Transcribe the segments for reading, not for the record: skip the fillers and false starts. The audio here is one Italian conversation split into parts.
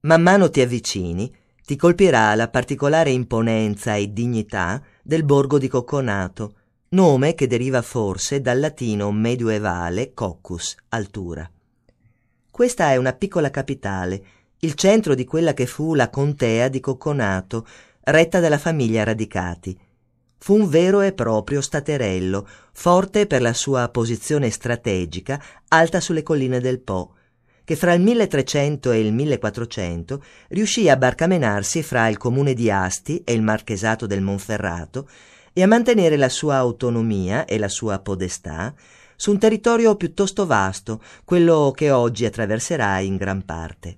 Man mano ti avvicini, ti colpirà la particolare imponenza e dignità del borgo di Cocconato, nome che deriva forse dal latino medioevale coccus, altura. Questa è una piccola capitale, il centro di quella che fu la contea di Cocconato, retta dalla famiglia Radicati. Fu un vero e proprio staterello, forte per la sua posizione strategica alta sulle colline del Po, che fra il 1300 e il 1400 riuscì a barcamenarsi fra il comune di Asti e il marchesato del Monferrato e a mantenere la sua autonomia e la sua podestà su un territorio piuttosto vasto, quello che oggi attraverserai in gran parte.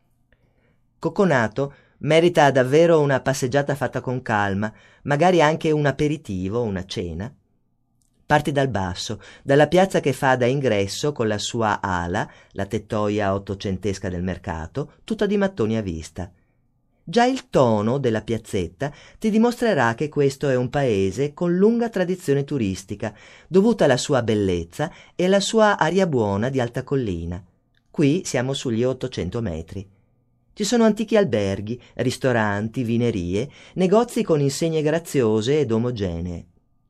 Cocconato merita davvero una passeggiata fatta con calma, magari anche un aperitivo, una cena. Parti dal basso, dalla piazza che fa da ingresso con la sua ala, la tettoia ottocentesca del mercato, tutta di mattoni a vista. Già il tono della piazzetta ti dimostrerà che questo è un paese con lunga tradizione turistica, dovuta alla sua bellezza e alla sua aria buona di alta collina. Qui siamo sugli 800 metri. Ci sono antichi alberghi, ristoranti, vinerie, negozi con insegne graziose ed omogenee.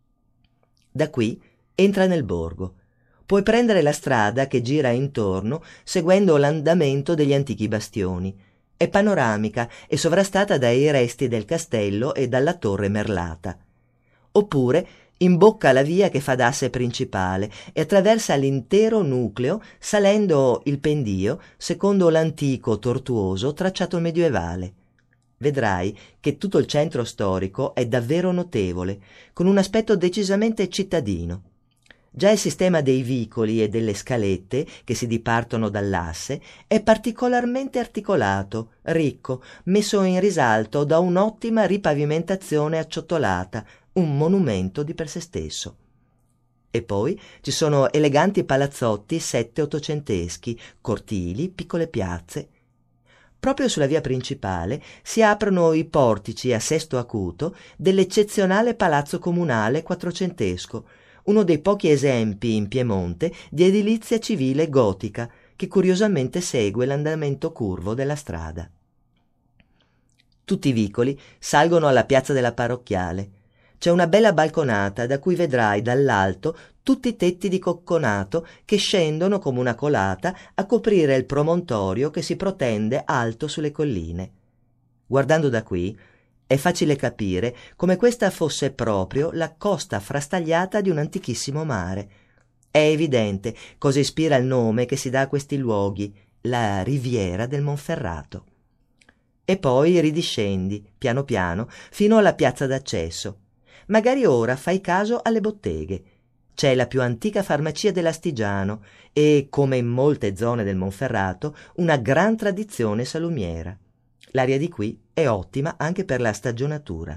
Da qui entra nel borgo. Puoi prendere la strada che gira intorno seguendo l'andamento degli antichi bastioni. È panoramica e sovrastata dai resti del castello e dalla torre merlata. Oppure imbocca la via che fa d'asse principale e attraversa l'intero nucleo salendo il pendio secondo l'antico tortuoso tracciato medievale. Vedrai che tutto il centro storico è davvero notevole, con un aspetto decisamente cittadino. Già il sistema dei vicoli e delle scalette che si dipartono dall'asse è particolarmente articolato, ricco, messo in risalto da un'ottima ripavimentazione acciottolata, un monumento di per sé stesso. E poi ci sono eleganti palazzotti sette-ottocenteschi, cortili, piccole piazze. Proprio sulla via principale si aprono i portici a sesto acuto dell'eccezionale palazzo comunale quattrocentesco, uno dei pochi esempi in Piemonte di edilizia civile gotica, che curiosamente segue l'andamento curvo della strada. Tutti i vicoli salgono alla piazza della Parrocchiale. C'è una bella balconata da cui vedrai dall'alto tutti i tetti di Cocconato che scendono come una colata a coprire il promontorio che si protende alto sulle colline. Guardando da qui è facile capire come questa fosse proprio la costa frastagliata di un antichissimo mare. È evidente cosa ispira il nome che si dà a questi luoghi, la riviera del Monferrato. E poi ridiscendi, piano piano, fino alla piazza d'accesso. Magari ora fai caso alle botteghe. C'è la più antica farmacia dell'Astigiano e, come in molte zone del Monferrato, una gran tradizione salumiera. L'aria di qui è ottima anche per la stagionatura.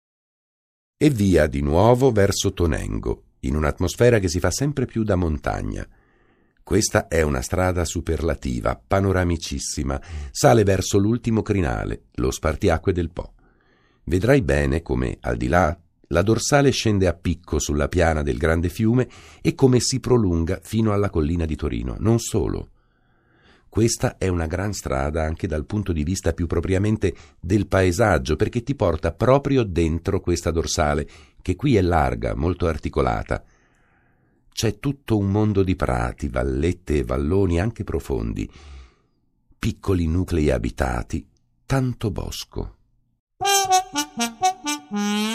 E via di nuovo verso Tonengo, in un'atmosfera che si fa sempre più da montagna. Questa è una strada superlativa, panoramicissima, sale verso l'ultimo crinale, lo spartiacque del Po. Vedrai bene come, al di là, la dorsale scende a picco sulla piana del grande fiume e come si prolunga fino alla collina di Torino. Non solo. Questa è una gran strada anche dal punto di vista più propriamente del paesaggio, perché ti porta proprio dentro questa dorsale, che qui è larga, molto articolata. C'è tutto un mondo di prati, vallette e valloni anche profondi, piccoli nuclei abitati, tanto bosco.